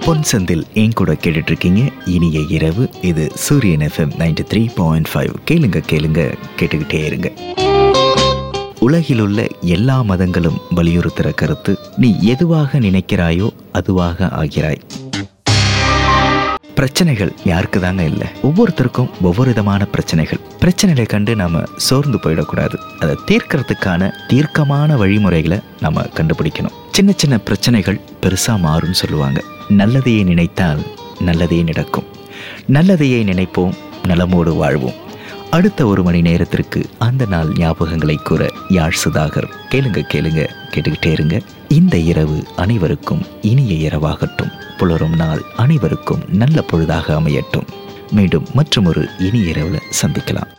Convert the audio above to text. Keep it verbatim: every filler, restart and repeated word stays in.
பொன் செந்தில் என் கூட கேட்டுட்டு இருக்கீங்க. இனிய இரவு. இது Suryan FM ninety three point five. கேளுங்க கேளுங்க கேட்டுக்கிட்டே இருங்க. உலகில் உள்ள எல்லா மதங்களும் வலியுறுத்துகிற கருத்து, நீ எதுவாக நினைக்கிறாயோ அதுவாக ஆகிறாய். பிரச்சனைகள் யாருக்கு தாங்க இல்லை? ஒவ்வொருத்தருக்கும் ஒவ்வொரு விதமான பிரச்சனைகள். பிரச்சனைகளை கண்டு நாம சோர்ந்து போயிடக்கூடாது. அதை தீர்க்கறதுக்கான தீர்க்கமான வழிமுறைகளை நாம கண்டுபிடிக்கணும். சின்ன சின்ன பிரச்சனைகள் பெருசா மாறும்னு சொல்லுவாங்க. நல்லதையே நினைத்தால் நல்லதே நடக்கும். நல்லதையே நினைப்போம், நலமோடு வாழ்வோம். அடுத்த ஒரு மணி நேரத்திற்கு அந்த நாள் ஞாபகங்களை கூற யாழ் சுதாகர். கேளுங்க கேளுங்க கேட்டுக்கிட்டே இருங்க. இந்த இரவு அனைவருக்கும் இனிய இரவாகட்டும். புலரும் நாள் அனைவருக்கும் நல்ல பொழுதாக அமையட்டும். மீண்டும் மற்றும் ஒரு இனிய இரவுல சந்திக்கலாம்.